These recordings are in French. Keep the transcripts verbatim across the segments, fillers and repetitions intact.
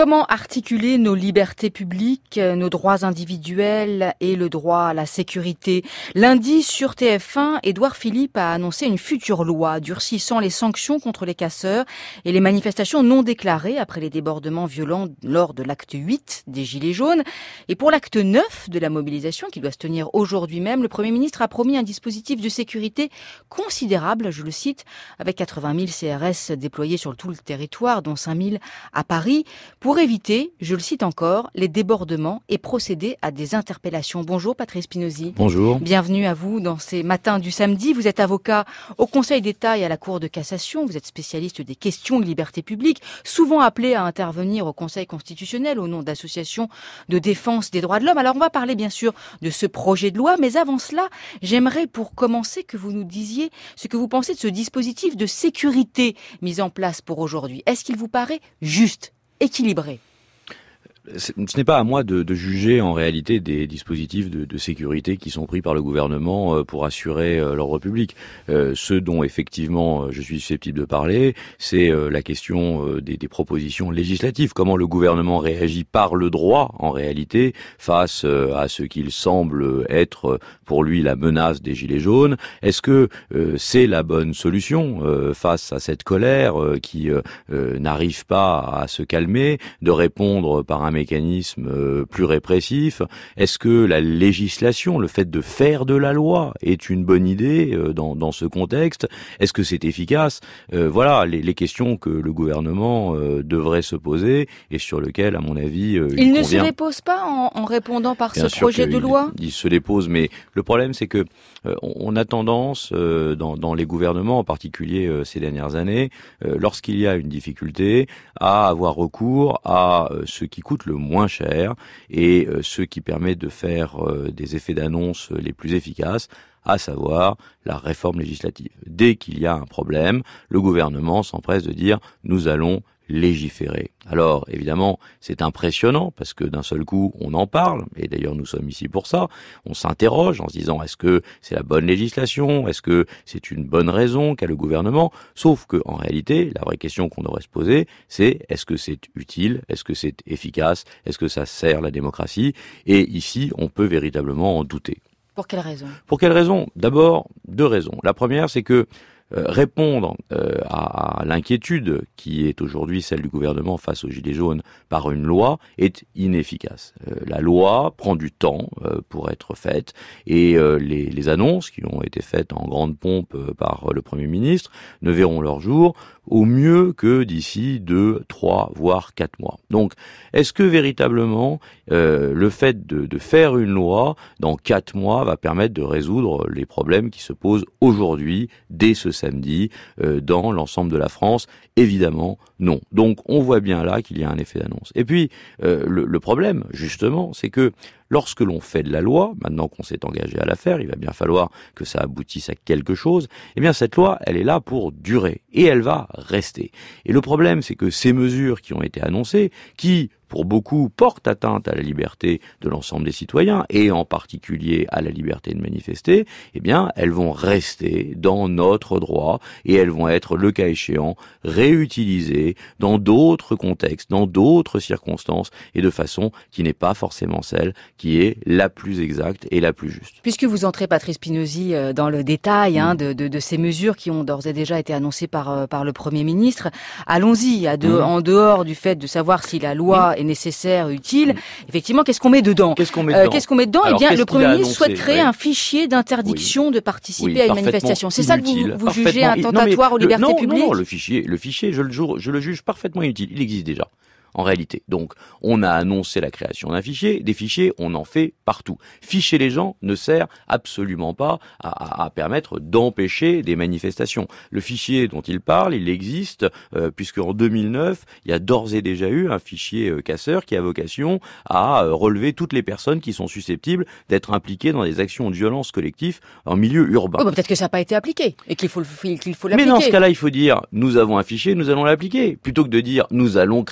Comment articuler nos libertés publiques, nos droits individuels et le droit à la sécurité ? Lundi, sur T F un, Édouard Philippe a annoncé une future loi durcissant les sanctions contre les casseurs et les manifestations non déclarées après les débordements violents lors de l'acte huit des Gilets jaunes. Et pour l'acte neuf de la mobilisation, qui doit se tenir aujourd'hui même, le Premier ministre a promis un dispositif de sécurité considérable, je le cite, avec quatre-vingt mille C R S déployés sur tout le territoire, dont cinq mille à Paris, pour éviter, je le cite encore, les débordements et procéder à des interpellations. Bonjour Patrice Spinozzi. Bonjour. Bienvenue à vous dans ces matins du samedi. Vous êtes avocat au Conseil d'État et à la Cour de cassation. Vous êtes spécialiste des questions de liberté publique, souvent appelé à intervenir au Conseil constitutionnel au nom d'associations de défense des droits de l'homme. Alors on va parler bien sûr de ce projet de loi, mais avant cela, j'aimerais pour commencer que vous nous disiez ce que vous pensez de ce dispositif de sécurité mis en place pour aujourd'hui. Est-ce qu'il vous paraît juste ? Équilibré. Ce n'est pas à moi de, de juger en réalité des dispositifs de, de sécurité qui sont pris par le gouvernement pour assurer l'ordre public. Euh, ce dont effectivement je suis susceptible de parler, c'est la question des, des propositions législatives. Comment le gouvernement réagit par le droit en réalité face à ce qu'il semble être pour lui la menace des Gilets jaunes. Est-ce que euh, c'est la bonne solution euh, face à cette colère euh, qui euh, n'arrive pas à se calmer, de répondre par un mécanisme euh, plus répressif? Est-ce que la législation, le fait de faire de la loi, est une bonne idée euh, dans, dans ce contexte? Est-ce que c'est efficace? euh, Voilà les, les questions que le gouvernement euh, devrait se poser et sur lesquelles, à mon avis, euh, il, il ne convient... se les pose pas en, en répondant par Bien ce projet de il, loi. Il se les pose, mais le problème, c'est que euh, on a tendance, euh, dans, dans les gouvernements, en particulier euh, ces dernières années, euh, lorsqu'il y a une difficulté, à avoir recours à euh, ce qui coûte le moins cher et euh, ce qui permet de faire euh, des effets d'annonce les plus efficaces, à savoir la réforme législative. Dès qu'il y a un problème, le gouvernement s'empresse de dire « nous allons légiférer ». Alors, évidemment, c'est impressionnant parce que d'un seul coup, on en parle, et d'ailleurs nous sommes ici pour ça, on s'interroge en se disant est-ce que c'est la bonne législation, est-ce que c'est une bonne raison qu'a le gouvernement, sauf que en réalité, la vraie question qu'on devrait se poser, c'est est-ce que c'est utile, est-ce que c'est efficace, est-ce que ça sert la démocratie, et ici, on peut véritablement en douter. Pour quelle raison ? Pour quelle raison ? D'abord, deux raisons. La première, c'est que Euh, répondre euh, à, à l'inquiétude qui est aujourd'hui celle du gouvernement face aux Gilets jaunes par une loi est inefficace. Euh, la loi prend du temps euh, pour être faite et euh, les, les annonces qui ont été faites en grande pompe euh, par le Premier ministre ne verront leur jour au mieux que d'ici deux, trois, voire quatre mois. Donc, est-ce que véritablement euh, le fait de, de faire une loi dans quatre mois va permettre de résoudre les problèmes qui se posent aujourd'hui, dès ce samedi, euh, dans l'ensemble de la France? Évidemment, non. Donc, on voit bien là qu'il y a un effet d'annonce. Et puis, euh, le, le problème, justement, c'est que lorsque l'on fait de la loi, maintenant qu'on s'est engagé à la faire, il va bien falloir que ça aboutisse à quelque chose, eh bien cette loi, elle est là pour durer, et elle va rester. Et le problème, c'est que ces mesures qui ont été annoncées, qui, pour beaucoup, portent atteinte à la liberté de l'ensemble des citoyens, et en particulier à la liberté de manifester, eh bien, elles vont rester dans notre droit, et elles vont être, le cas échéant, réutilisées dans d'autres contextes, dans d'autres circonstances, et de façon qui n'est pas forcément celle qui est la plus exacte et la plus juste. Puisque vous entrez, Patrice Spinozzi, dans le détail hein, mmh. de, de, de ces mesures qui ont d'ores et déjà été annoncées par, par le Premier ministre, allons-y, à de, mmh. en dehors du fait de savoir si la loi mmh. est nécessaire, utile, mmh. effectivement, qu'est-ce qu'on met dedans Qu'est-ce qu'on met dedans, euh, qu'est-ce qu'on met dedans Alors, Eh bien, le Premier ministre souhaite créer oui. un fichier d'interdiction oui. de participer oui, à une manifestation. C'est ça que vous, vous jugez attentatoire aux le, libertés non, publiques Non, non, le fichier, le fichier je, le juge, je le juge parfaitement inutile. Il existe déjà. En réalité. Donc, on a annoncé la création d'un fichier. Des fichiers, on en fait partout. Ficher les gens ne sert absolument pas à, à, à permettre d'empêcher des manifestations. Le fichier dont il parle, il existe, euh, puisque en deux mille neuf, il y a d'ores et déjà eu un fichier euh, casseur qui a vocation à euh, relever toutes les personnes qui sont susceptibles d'être impliquées dans des actions de violence collective en milieu urbain. Oh, bah, peut-être que ça n'a pas été appliqué et qu'il faut, qu'il faut l'appliquer. Mais dans ce cas-là, il faut dire, nous avons un fichier, nous allons l'appliquer. Plutôt que de dire, nous allons créer un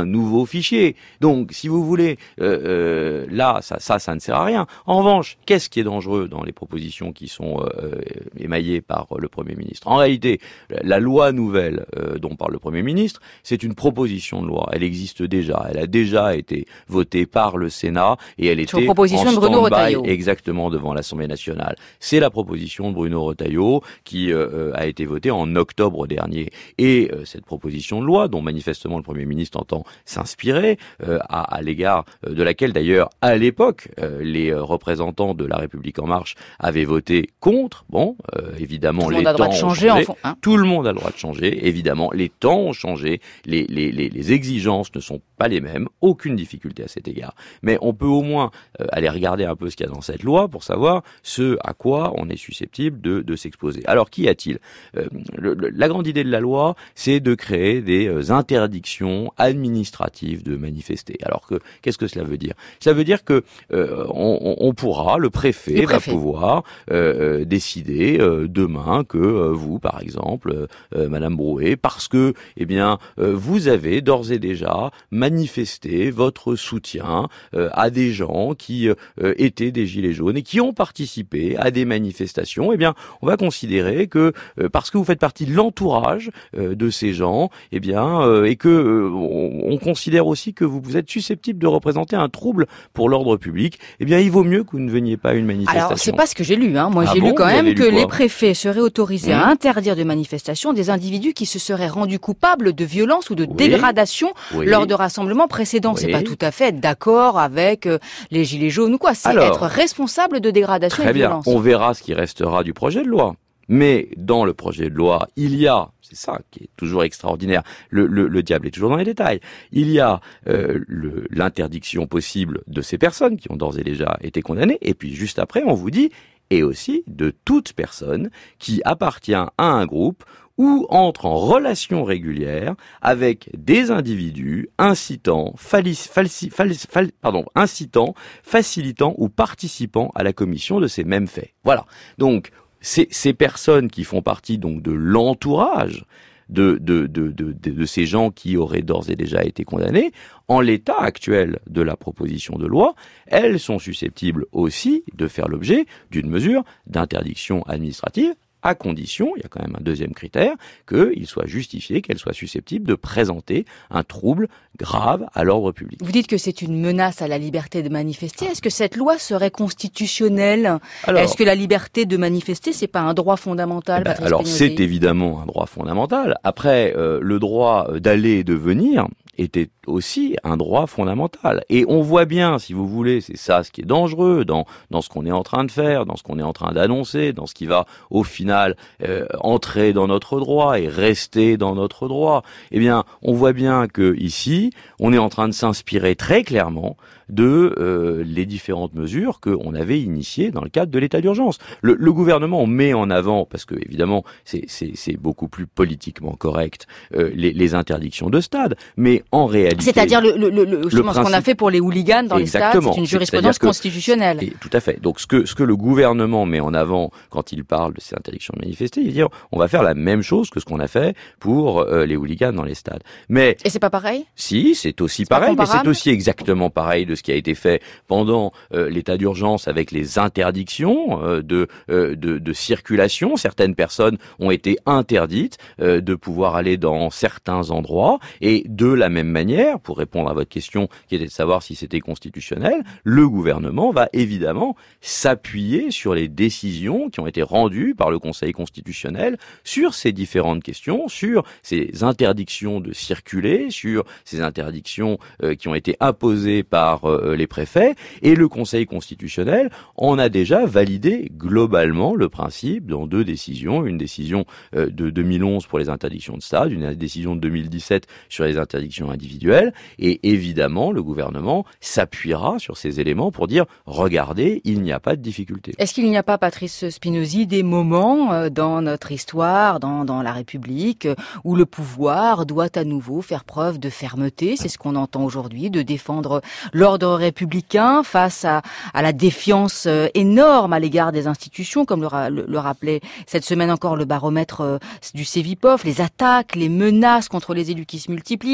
nouveau fichier. Donc, si vous voulez, euh, euh, là, ça, ça, ça ne sert à rien. En revanche, qu'est-ce qui est dangereux dans les propositions qui sont euh, émaillées par le Premier ministre? En réalité, la loi nouvelle euh, dont parle le Premier ministre, c'est une proposition de loi. Elle existe déjà. Elle a déjà été votée par le Sénat et elle Sur était proposition en de Bruno stand-by Retailleau. exactement devant l'Assemblée nationale. C'est la proposition de Bruno Retailleau qui euh, a été votée en octobre dernier. Et euh, cette proposition de loi, dont manifestement le Premier ministre entend s'inspirer, euh, à, à l'égard de laquelle d'ailleurs, à l'époque, euh, les représentants de La République En Marche avaient voté contre. Bon, euh, évidemment, les temps ont changé. En fond, hein. Tout le monde a le droit de changer. Évidemment, les temps ont changé. Les, les, les, les exigences ne sont pas les mêmes. Aucune difficulté à cet égard. Mais on peut au moins euh, aller regarder un peu ce qu'il y a dans cette loi pour savoir ce à quoi on est susceptible de, de s'exposer. Alors, qu'y a-t-il? euh, le, le, La grande idée de la loi, c'est de créer des euh, interdictions administratives de manifester. Alors que, qu'est-ce que cela veut dire? Ça veut dire que euh, on, on pourra, le préfet, le préfet. va pouvoir euh, décider euh, demain que euh, vous, par exemple, euh, Madame Brouet, parce que, eh bien, euh, vous avez d'ores et déjà manifesté votre soutien euh, à des gens qui euh, étaient des gilets jaunes et qui ont participé à des manifestations, eh bien, on va considérer que euh, parce que vous faites partie de l'entourage euh, de ces gens, eh bien, euh, et que euh, on, on considère aussi que vous, vous êtes susceptible de représenter un trouble pour l'ordre public, eh bien, il vaut mieux que vous ne veniez pas à une manifestation. Alors, c'est pas ce que j'ai lu, hein. Moi, ah j'ai bon, lu quand même que lu les préfets seraient autorisés mmh. à interdire de manifestations des individus qui se seraient rendus coupables de violence ou de oui. dégradation oui. lors de rassemblements précédents. Oui. C'est pas tout à fait être d'accord avec euh, les gilets jaunes ou quoi. C'est Alors, être responsable de dégradation et de violence. Très bien. On verra ce qui restera du projet de loi. Mais dans le projet de loi, il y a, c'est ça qui est toujours extraordinaire, le, le, le diable est toujours dans les détails, il y a euh, le, l'interdiction possible de ces personnes qui ont d'ores et déjà été condamnées, et puis juste après on vous dit, et aussi de toute personne qui appartient à un groupe ou entre en relation régulière avec des individus incitant, falsi, falsi, falsi, fal, pardon, incitant, facilitant ou participant à la commission de ces mêmes faits. Voilà. Donc, Ces, ces personnes qui font partie donc de l'entourage de, de, de, de, de, de ces gens qui auraient d'ores et déjà été condamnés, en l'état actuel de la proposition de loi, elles sont susceptibles aussi de faire l'objet d'une mesure d'interdiction administrative, à condition, il y a quand même un deuxième critère, qu'il soit justifié, qu'elle soit susceptible de présenter un trouble grave à l'ordre public. Vous dites que c'est une menace à la liberté de manifester. Est-ce que cette loi serait constitutionnelle? Alors, est-ce que la liberté de manifester, c'est pas un droit fondamental, ben, Patrice Alors, Spinozzi? C'est évidemment un droit fondamental. Après, euh, le droit d'aller et de venir était aussi un droit fondamental. Et on voit bien, si vous voulez, c'est ça ce qui est dangereux dans, dans ce qu'on est en train de faire, dans ce qu'on est en train d'annoncer, dans ce qui va au final euh, entrer dans notre droit et rester dans notre droit. Eh bien, on voit bien que ici, on est en train de s'inspirer très clairement de euh, les différentes mesures qu'on avait initiées dans le cadre de l'état d'urgence. Le, le gouvernement met en avant, parce que évidemment c'est, c'est, c'est beaucoup plus politiquement correct, euh, les, les interdictions de stade, mais en réalité... C'est-à-dire le, le, le, justement, le principe, ce qu'on a fait pour les hooligans dans exactement, les stades, c'est une jurisprudence que, constitutionnelle. Et, tout à fait. Donc ce que, ce que le gouvernement met en avant quand il parle de ces interdictions de manifester, il dit on va faire la même chose que ce qu'on a fait pour euh, les hooligans dans les stades. Mais et c'est pas pareil? Si, c'est aussi c'est pareil, mais c'est aussi exactement pareil de ce qui a été fait pendant euh, l'état d'urgence avec les interdictions euh, de, euh, de de circulation. Certaines personnes ont été interdites euh, de pouvoir aller dans certains endroits, et de la même manière, pour répondre à votre question qui était de savoir si c'était constitutionnel, le gouvernement va évidemment s'appuyer sur les décisions qui ont été rendues par le Conseil constitutionnel sur ces différentes questions, sur ces interdictions de circuler, sur ces interdictions euh, qui ont été imposées par euh, les préfets, et le Conseil constitutionnel en a déjà validé globalement le principe dans deux décisions, une décision euh, de deux mille onze pour les interdictions de stade, une décision de deux mille dix-sept sur les interdictions individuelles, et évidemment le gouvernement s'appuiera sur ces éléments pour dire regardez, il n'y a pas de difficulté. Est-ce qu'il n'y a pas, Patrice Spinozzi, des moments euh, dans notre histoire, dans, dans la République, euh, où le pouvoir doit à nouveau faire preuve de fermeté, c'est ce qu'on entend aujourd'hui, de défendre l'ordre républicain face à, à la défiance euh, énorme à l'égard des institutions, comme le, le, le rappelait cette semaine encore le baromètre euh, du Cevipof, les attaques, les menaces contre les élus qui se multiplient, les dégradations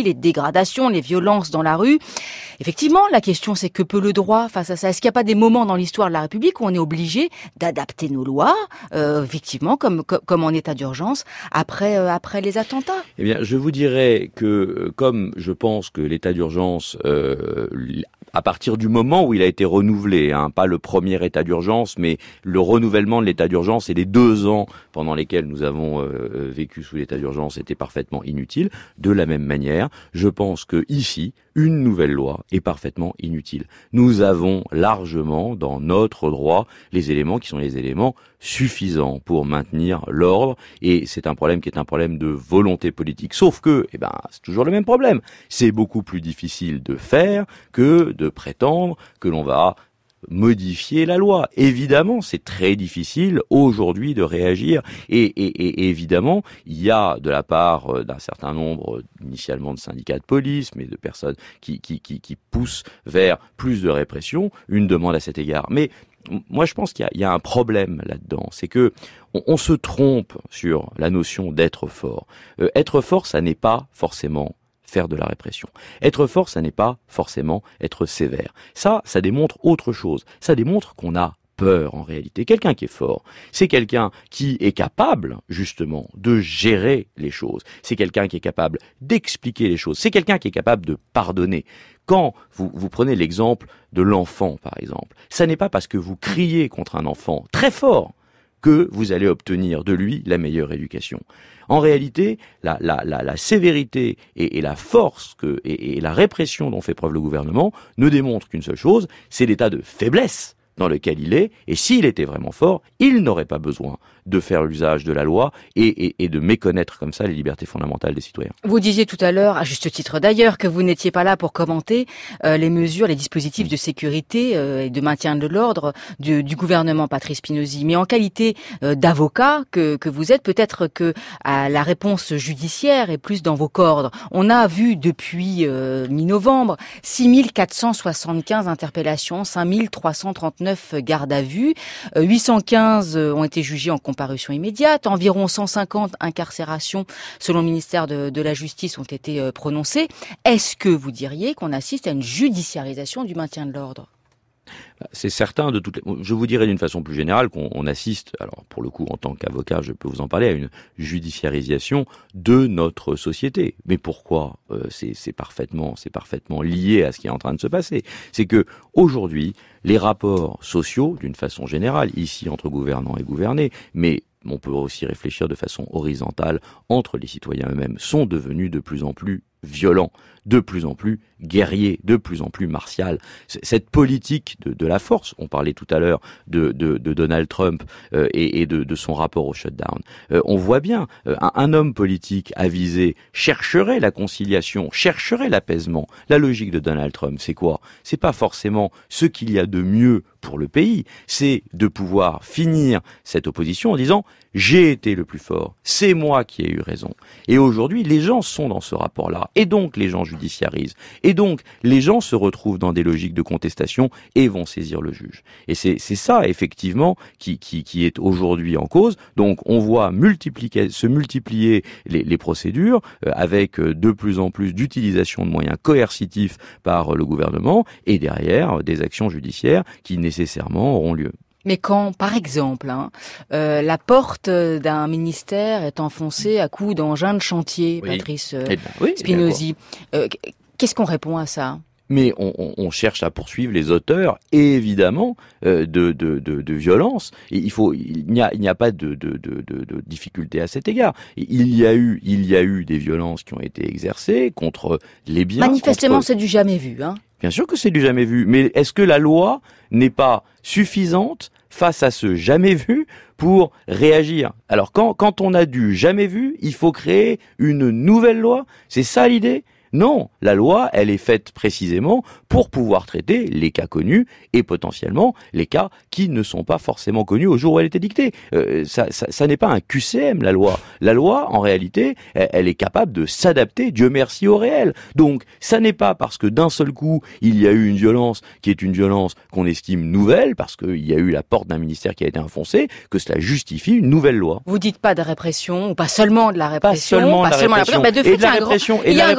dégradations, les violences dans la rue. Effectivement, la question c'est que peut le droit face à ça? Est-ce qu'il n'y a pas des moments dans l'histoire de la République où on est obligé d'adapter nos lois, euh, effectivement, comme, comme, comme en état d'urgence, après, euh, après les attentats? Eh bien, je vous dirais que, comme je pense que l'état d'urgence, euh, à partir du moment où il a été renouvelé, hein, pas le premier état d'urgence, mais le renouvellement de l'état d'urgence et les deux ans pendant lesquels nous avons euh, vécu sous l'état d'urgence étaient parfaitement inutiles. De la même manière, je pense que ici, une nouvelle loi est parfaitement inutile. Nous avons largement dans notre droit les éléments qui sont les éléments suffisants pour maintenir l'ordre, et c'est un problème qui est un problème de volonté politique. Sauf que, eh ben, c'est toujours le même problème. C'est beaucoup plus difficile de faire que de prétendre que l'on va modifier la loi. Évidemment, c'est très difficile aujourd'hui de réagir et, et, et évidemment, il y a de la part d'un certain nombre initialement de syndicats de police, mais de personnes qui, qui, qui, qui poussent vers plus de répression, une demande à cet égard. Mais moi, je pense qu'il y a, il y a un problème là-dedans, c'est que on, on se trompe sur la notion d'être fort. Euh, être fort, ça n'est pas forcément faire de la répression. Être fort, ça n'est pas forcément être sévère. Ça, ça démontre autre chose. Ça démontre qu'on a peur en réalité. Quelqu'un qui est fort, c'est quelqu'un qui est capable justement de gérer les choses. C'est quelqu'un qui est capable d'expliquer les choses. C'est quelqu'un qui est capable de pardonner. Quand vous, vous prenez l'exemple de l'enfant, par exemple, ça n'est pas parce que vous criez contre un enfant très fort que vous allez obtenir de lui la meilleure éducation. En réalité, la, la, la, la sévérité et, et la force que, et, et la répression dont fait preuve le gouvernement ne démontrent qu'une seule chose, c'est l'état de faiblesse dans lequel il est, et s'il était vraiment fort, il n'aurait pas besoin de faire l'usage de la loi et, et, et de méconnaître comme ça les libertés fondamentales des citoyens. Vous disiez tout à l'heure, à juste titre d'ailleurs, que vous n'étiez pas là pour commenter euh, les mesures, les dispositifs de sécurité euh, et de maintien de l'ordre du, du gouvernement Patrice Spinozzi. Mais en qualité euh, d'avocat que, que vous êtes, peut-être que à la réponse judiciaire est plus dans vos cordes. On a vu depuis euh, mi-novembre six mille quatre cent soixante-quinze interpellations, cinq mille trois cent trente-neuf gardes à vue, euh, huit cent quinze ont été jugés en comparution immédiate, environ cent cinquante incarcérations selon le ministère de, de la Justice ont été euh, prononcées. Est-ce que vous diriez qu'on assiste à une judiciarisation du maintien de l'ordre ? C'est certain de toutes les... Je vous dirais d'une façon plus générale qu'on on assiste, alors pour le coup en tant qu'avocat je peux vous en parler, à une judiciarisation de notre société. Mais pourquoi ? euh, c'est, c'est parfaitement, c'est parfaitement lié à ce qui est en train de se passer. C'est que aujourd'hui, les rapports sociaux, d'une façon générale, ici entre gouvernants et gouvernés, mais on peut aussi réfléchir de façon horizontale entre les citoyens eux-mêmes, sont devenus de plus en plus violents, de plus en plus guerriers, de plus en plus martial. Cette politique de, de la force, on parlait tout à l'heure de, de, de Donald Trump euh, et, et de, de son rapport au shutdown. Euh, on voit bien, euh, un, un homme politique avisé chercherait la conciliation, chercherait l'apaisement. La logique de Donald Trump, c'est quoi ? C'est pas forcément ce qu'il y a de mieux pour le pays, c'est de pouvoir finir cette opposition en disant « j'ai été le plus fort, c'est moi qui ai eu raison ». Et aujourd'hui, les gens sont dans ce rapport-là, et donc les gens judiciarisent. Et donc, les gens se retrouvent dans des logiques de contestation et vont saisir le juge. Et c'est, c'est ça, effectivement, qui, qui, qui est aujourd'hui en cause. Donc, on voit multiplier, se multiplier les, les procédures euh, avec de plus en plus d'utilisation de moyens coercitifs par le gouvernement et derrière, des actions judiciaires qui nécessairement auront lieu. Mais quand, par exemple, hein, euh, la porte d'un ministère est enfoncée à coups d'engin de chantier, oui. Patrice euh, eh ben, oui, Spinozzi, euh, qu'est-ce qu'on répond à ça ? Mais on, on, on cherche à poursuivre les auteurs, évidemment, euh, de, de, de, de violence. Et il faut, il n'y a, il n'y a pas de, de, de, de, de difficulté à cet égard. Il y a eu, il y a eu des violences qui ont été exercées contre les biens. Manifestement, contre... c'est du jamais vu, hein. Bien sûr que c'est du jamais vu, mais est-ce que la loi n'est pas suffisante face à ce jamais vu pour réagir ? Alors quand, quand on a du jamais vu, il faut créer une nouvelle loi ? C'est ça l'idée ? Non, la loi, elle est faite précisément pour pouvoir traiter les cas connus et potentiellement les cas qui ne sont pas forcément connus au jour où elle était dictée. Euh, ça, ça, ça n'est pas un Q C M, la loi. La loi, en réalité, elle, elle est capable de s'adapter, Dieu merci, au réel. Donc, ça n'est pas parce que d'un seul coup, il y a eu une violence qui est une violence qu'on estime nouvelle, parce qu'il y a eu la porte d'un ministère qui a été enfoncée, que cela justifie une nouvelle loi. Vous dites pas de répression, ou pas seulement de la répression. Pas seulement de la répression. Bah, de fait, et de la répression. Il y a un grand débat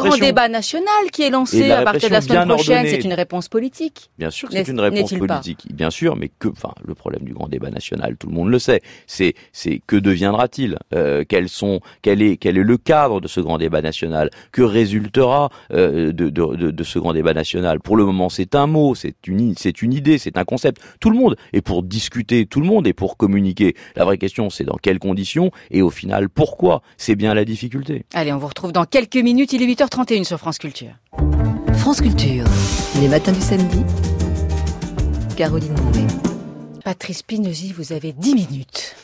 débat national qui est lancé à partir de la semaine prochaine. Ordonnée. C'est une réponse politique. Bien sûr que c'est une réponse politique. Pas bien sûr, mais que, enfin, le problème du grand débat national, tout le monde le sait. C'est, c'est que deviendra-t-il euh, Quels sont, quel est, quel est le cadre de ce grand débat national? Que résultera euh, de, de, de, de ce grand débat national? Pour le moment, c'est un mot, c'est une, c'est une idée, c'est un concept. Tout le monde est pour discuter, tout le monde est pour communiquer. La vraie question, c'est dans quelles conditions et au final, pourquoi? C'est bien la difficulté. Allez, on vous retrouve dans quelques minutes. Il est huit heures trente et une sur France Culture. France Culture, les matins du samedi. Caroline Mouvet. Patrice Spinozzi, vous avez dix minutes.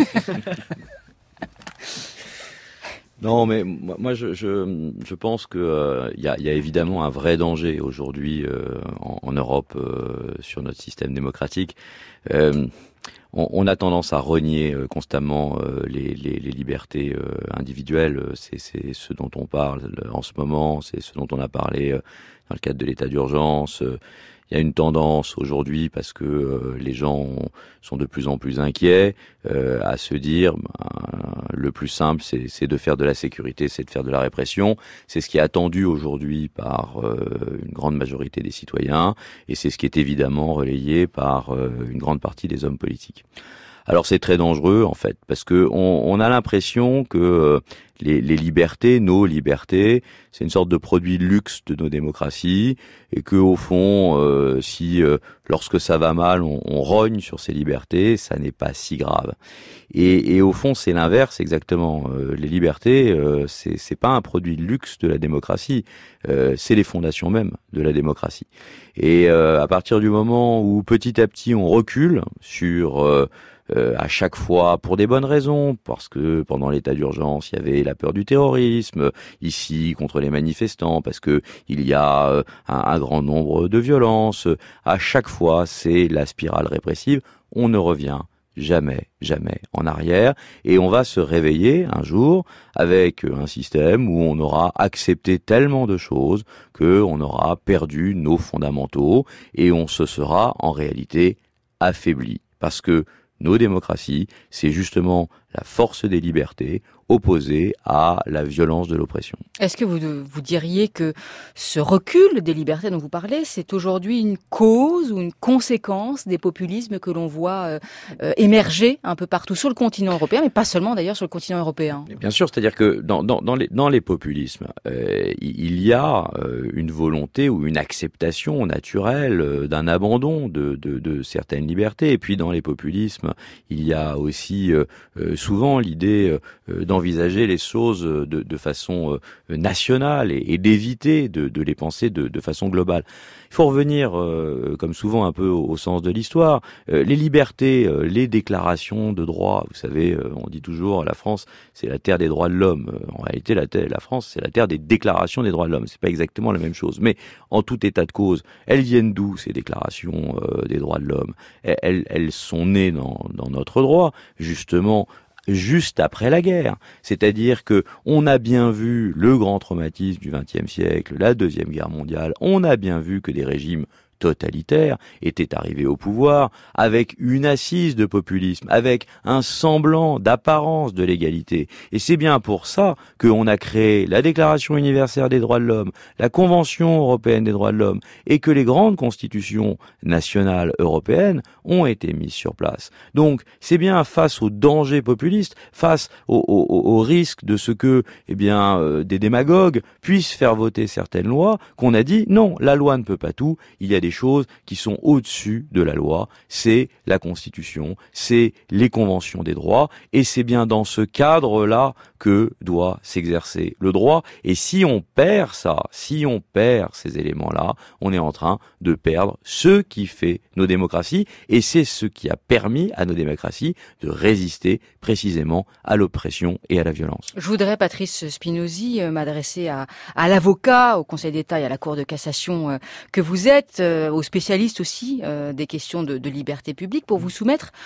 Non, mais moi, je, je, je pense que euh, y, a, y a évidemment un vrai danger aujourd'hui euh, en, en Europe euh, sur notre système démocratique. Euh, on, on a tendance à renier euh, constamment euh, les, les, les libertés euh, individuelles. C'est, c'est ce dont on parle en ce moment. C'est ce dont on a parlé euh, dans le cadre de l'état d'urgence. Euh, Il y a une tendance aujourd'hui, parce que euh, les gens sont de plus en plus inquiets, euh, à se dire ben, le plus simple, c'est, c'est de faire de la sécurité, c'est de faire de la répression. C'est ce qui est attendu aujourd'hui par euh, une grande majorité des citoyens, et c'est ce qui est évidemment relayé par euh, une grande partie des hommes politiques. Alors c'est très dangereux en fait, parce que on, on a l'impression que euh, les, les libertés, nos libertés, c'est une sorte de produit de luxe de nos démocraties, et que au fond, euh, si euh, lorsque ça va mal, on, on rogne sur ces libertés, ça n'est pas si grave. Et, et au fond, c'est l'inverse exactement. Euh, les libertés, euh, c'est, c'est pas un produit de luxe de la démocratie, euh, c'est les fondations mêmes de la démocratie. Et euh, à partir du moment où petit à petit on recule sur euh, Euh, à chaque fois pour des bonnes raisons, parce que pendant l'état d'urgence, il y avait la peur du terrorisme, ici contre les manifestants, parce que il y a euh, un, un grand nombre de violences. À chaque fois, c'est la spirale répressive. On ne revient jamais, jamais en arrière, et on va se réveiller un jour avec un système où on aura accepté tellement de choses que on aura perdu nos fondamentaux, et on se sera en réalité affaibli, parce que nos démocraties, c'est justement la force des libertés opposée à la violence de l'oppression. Est-ce que vous, vous diriez que ce recul des libertés dont vous parlez, c'est aujourd'hui une cause ou une conséquence des populismes que l'on voit euh, euh, émerger un peu partout sur le continent européen, mais pas seulement d'ailleurs sur le continent européen? Bien sûr, c'est-à-dire que dans, dans, dans, les, dans les populismes, euh, il y a euh, une volonté ou une acceptation naturelle euh, d'un abandon de, de, de certaines libertés. Et puis dans les populismes, il y a aussi euh, souvent l'idée euh, d'envisager les choses de, de façon euh, nationale et, et d'éviter de, de les penser de, de façon globale. Il faut revenir, euh, comme souvent, un peu au, au sens de l'histoire. Euh, les libertés, euh, les déclarations de droits, vous savez, euh, on dit toujours la France, c'est la terre des droits de l'homme. Euh, en réalité, la, terre, la France, c'est la terre des déclarations des droits de l'homme. C'est pas exactement la même chose. Mais en tout état de cause, elles viennent d'où, ces déclarations euh, des droits de l'homme? elles, elles sont nées dans, dans notre droit, justement, juste après la guerre. C'est-à-dire que on a bien vu le grand traumatisme du vingtième siècle, la Deuxième Guerre mondiale, on a bien vu que des régimes totalitaires étaient arrivés au pouvoir avec une assise de populisme, avec un semblant d'apparence de l'égalité. Et c'est bien pour ça qu'on a créé la Déclaration universelle des droits de l'homme, la Convention européenne des droits de l'homme, et que les grandes constitutions nationales européennes ont été mises sur place. Donc, c'est bien face aux dangers populistes, face au, au, au risque de ce que, eh bien, euh, des démagogues puissent faire voter certaines lois, qu'on a dit non, la loi ne peut pas tout, il y a des choses qui sont au-dessus de la loi, c'est la Constitution, c'est les conventions des droits, et c'est bien dans ce cadre-là que doit s'exercer le droit. Et si on perd ça, si on perd ces éléments-là, on est en train de perdre ce qui fait nos démocraties, et c'est ce qui a permis à nos démocraties de résister précisément à l'oppression et à la violence. Je voudrais, Patrice Spinozzi, m'adresser à, à l'avocat, au Conseil d'État et à la Cour de cassation que vous êtes, aux spécialistes aussi euh, des questions de, de liberté publique, pour vous soumettre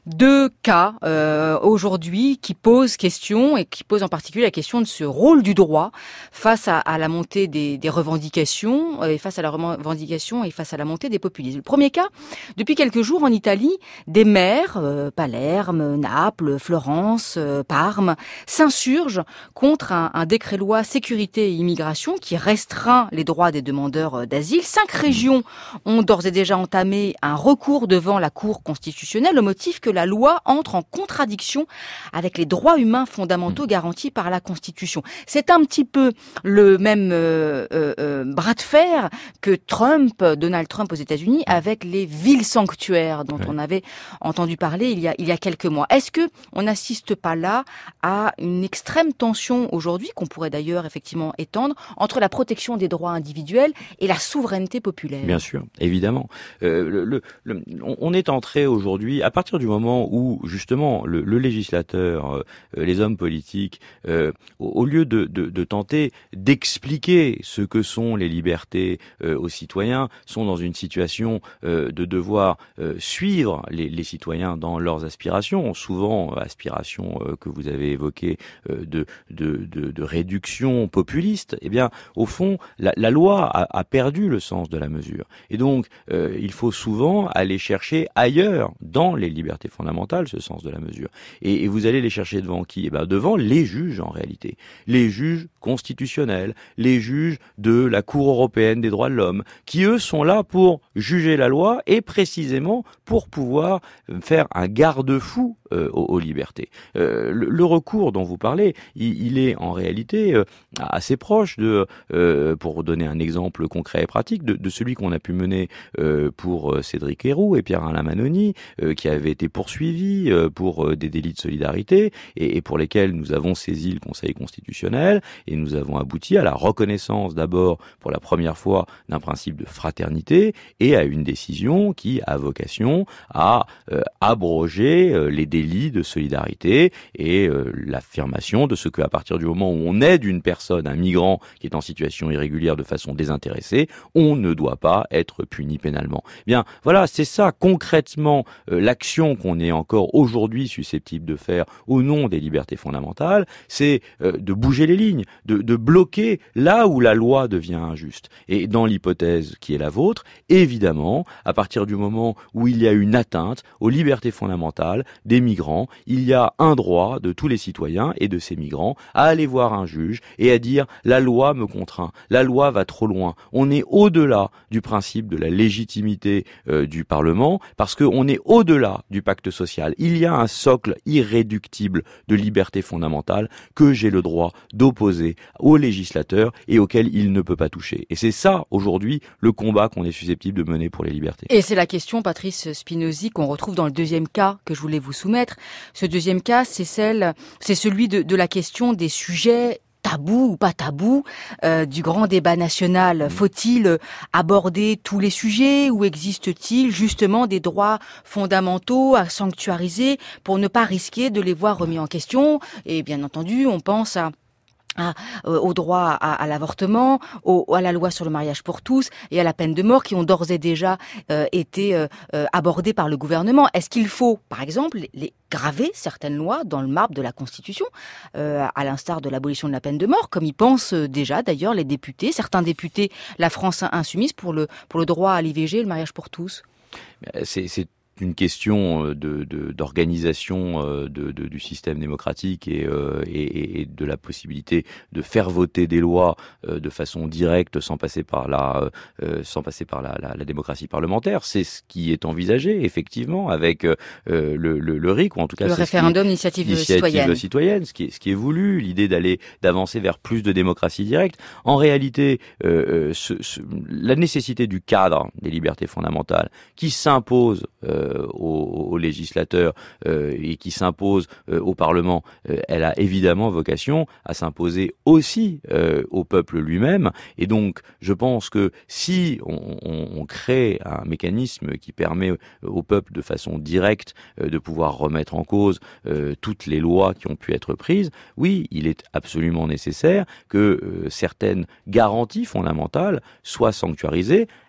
Deux cas euh, aujourd'hui qui posent question et qui posent en particulier la question de ce rôle du droit face à, à la montée des, des revendications et face à la revendication et face à la montée des populismes. Le premier cas, depuis quelques jours en Italie, des maires, euh, Palerme, Naples, Florence, euh, Parme, s'insurgent contre un, un décret-loi sécurité et immigration qui restreint les droits des demandeurs d'asile. Cinq régions ont d'ores et déjà entamé un recours devant la Cour constitutionnelle au motif que la loi entre en contradiction avec les droits humains fondamentaux garantis par la Constitution. C'est un petit peu le même euh, euh, bras de fer que Trump, Donald Trump aux États-Unis, avec les villes sanctuaires dont ouais. on avait entendu parler il y a, il y a quelques mois. Est-ce que on n'assiste pas là à une extrême tension aujourd'hui, qu'on pourrait d'ailleurs effectivement étendre, entre la protection des droits individuels et la souveraineté populaire? Bien sûr, évidemment. Euh, le, le, le, on est entré aujourd'hui, à partir du moment où justement le, le législateur, euh, les hommes politiques, euh, au, au lieu de, de, de tenter d'expliquer ce que sont les libertés euh, aux citoyens, sont dans une situation euh, de devoir euh, suivre les, les citoyens dans leurs aspirations, souvent euh, aspirations euh, que vous avez évoquées euh, de, de, de, de réduction populiste. Eh bien, au fond, la, la loi a, a perdu le sens de la mesure. Et donc, euh, il faut souvent aller chercher ailleurs, dans les libertés fondamentales, ce sens de la mesure. Et, et vous allez les chercher devant qui? Eh bien, devant les juges, en réalité. Les juges constitutionnels, les juges de la Cour européenne des droits de l'homme, qui, eux, sont là pour juger la loi et précisément pour pouvoir faire un garde-fou euh, aux, aux libertés. Euh, le, le recours dont vous parlez, il, il est en réalité euh, assez proche de, euh, pour donner un exemple concret et pratique, de, de celui qu'on a pu mener euh, pour Cédric Herrou et Pierre-Alain Mannoni, euh, qui avaient été poursuivis euh, pour euh, des délits de solidarité et, et pour lesquels nous avons saisi le Conseil constitutionnel et nous avons abouti à la reconnaissance d'abord pour la première fois d'un principe de fraternité et à une décision qui a vocation à euh, abroger euh, les délits de solidarité et euh, l'affirmation de ce qu'à partir du moment où on aide une personne, un migrant qui est en situation irrégulière de façon désintéressée, on ne doit pas être puni pénalement. Bien, voilà, c'est ça concrètement euh, l'action qu'on est encore aujourd'hui susceptible de faire au nom des libertés fondamentales, c'est euh, de bouger les lignes, de, de bloquer là où la loi devient injuste. Et dans l'hypothèse qui est la vôtre, évidemment, à partir du moment où il y a une atteinte aux libertés fondamentales des migrants, il y a un droit de tous les citoyens et de ces migrants à aller voir un juge et à dire « la loi me contraint, la loi va trop loin ». On est au-delà du principe de la légitimité euh, du Parlement parce qu'on est au-delà du pacte social. Il y a un socle irréductible de libertés fondamentales que j'ai le droit d'opposer au législateur et auquel il ne peut pas toucher. Et c'est ça, aujourd'hui, le combat qu'on est susceptible de mener pour les libertés. Et c'est la question, Patrice Spinozzi, qu'on retrouve dans le deuxième cas que je voulais vous soumettre. Ce deuxième cas, c'est celle, c'est celui de, de la question des sujets tabou ou pas tabou euh, du grand débat national. Faut-il aborder tous les sujets ou existe-t-il justement des droits fondamentaux à sanctuariser pour ne pas risquer de les voir remis en question? Et bien entendu, on pense à À, euh, au droit à, à l'avortement, au, à la loi sur le mariage pour tous et à la peine de mort qui ont d'ores et déjà euh, été euh, euh, abordées par le gouvernement. Est-ce qu'il faut, par exemple, les, les graver certaines lois dans le marbre de la Constitution, euh, à l'instar de l'abolition de la peine de mort, comme y pensent déjà d'ailleurs les députés, certains députés, la France insoumise pour le pour le droit à l'I V G et le mariage pour tous? C'est, c'est une question de, de, d'organisation de, de, du système démocratique et, euh, et, et de la possibilité de faire voter des lois euh, de façon directe sans passer par la, euh, sans passer par la, la, la démocratie parlementaire. C'est ce qui est envisagé effectivement avec euh, le, le, le R I C ou en tout cas le c'est référendum d'initiative citoyenne. citoyenne, ce qui est, ce qui est voulu, l'idée d'aller d'avancer vers plus de démocratie directe. En réalité, euh, ce, ce, la nécessité du cadre des libertés fondamentales qui s'impose euh, Aux, aux législateurs euh, et qui s'impose euh, au Parlement, euh, elle a évidemment vocation à s'imposer aussi euh, au peuple lui-même. Et donc, je pense que si on, on, on crée un mécanisme qui permet au peuple de façon directe euh, de pouvoir remettre en cause euh, toutes les lois qui ont pu être prises, oui, il est absolument nécessaire que euh, certaines garanties fondamentales soient sanctuarisées.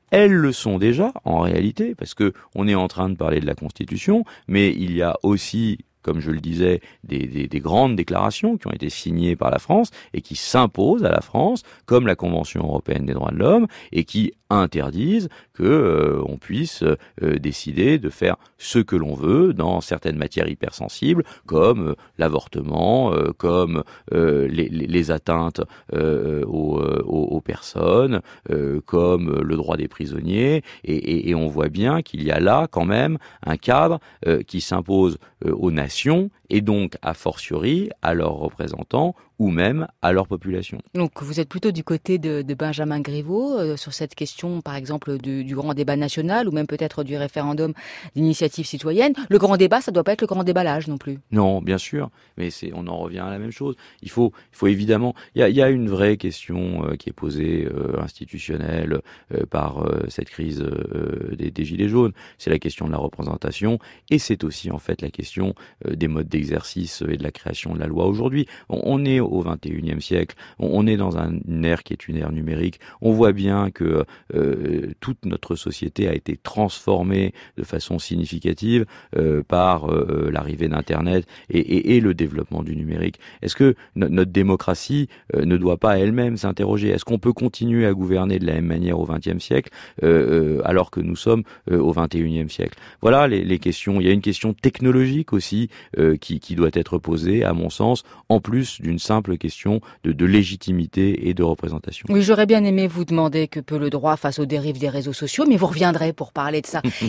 Elles le sont déjà, en réalité, parce que on est en train de parler de la Constitution, mais il y a aussi, comme je le disais, des, des, des grandes déclarations qui ont été signées par la France et qui s'imposent à la France, comme la Convention européenne des droits de l'homme, et qui interdisent que euh, on puisse euh, décider de faire ce que l'on veut dans certaines matières hypersensibles, comme euh, l'avortement, euh, comme euh, les, les, les atteintes euh, aux, aux, aux personnes, euh, comme le droit des prisonniers, et, et, et on voit bien qu'il y a là quand même un cadre euh, qui s'impose euh, aux nations, et donc a fortiori à leurs représentants ou même à leur population. Donc vous êtes plutôt du côté de, de Benjamin Griveaux euh, sur cette question, par exemple, du, du grand débat national ou même peut-être du référendum d'initiative citoyenne. Le grand débat, ça ne doit pas être le grand déballage non plus. Non, bien sûr, mais c'est, on en revient à la même chose. Il faut, il faut évidemment, il y a, il y a une vraie question euh, qui est posée euh, institutionnelle euh, par euh, cette crise euh, des, des gilets jaunes. C'est la question de la représentation et c'est aussi en fait la question euh, des modes d'exercice et de la création de la loi aujourd'hui. On, on est au vingt et unième siècle, on, on est dans un, une ère qui est une ère numérique. On voit bien que euh, toute notre société a été transformée de façon significative euh, par euh, l'arrivée d'Internet et, et, et le développement du numérique. Est-ce que no- notre démocratie euh, ne doit pas elle-même s'interroger? Est-ce qu'on peut continuer à gouverner de la même manière au vingtième siècle euh, euh, alors que nous sommes euh, au vingt et unième siècle? Voilà les, les questions. Il y a une question technologique aussi euh, qui, qui doit être posée, à mon sens, en plus d'une simple question de, de légitimité et de représentation. Oui, j'aurais bien aimé vous demander que peut le droit face aux dérives des réseaux sociaux, mais vous reviendrez pour parler de ça.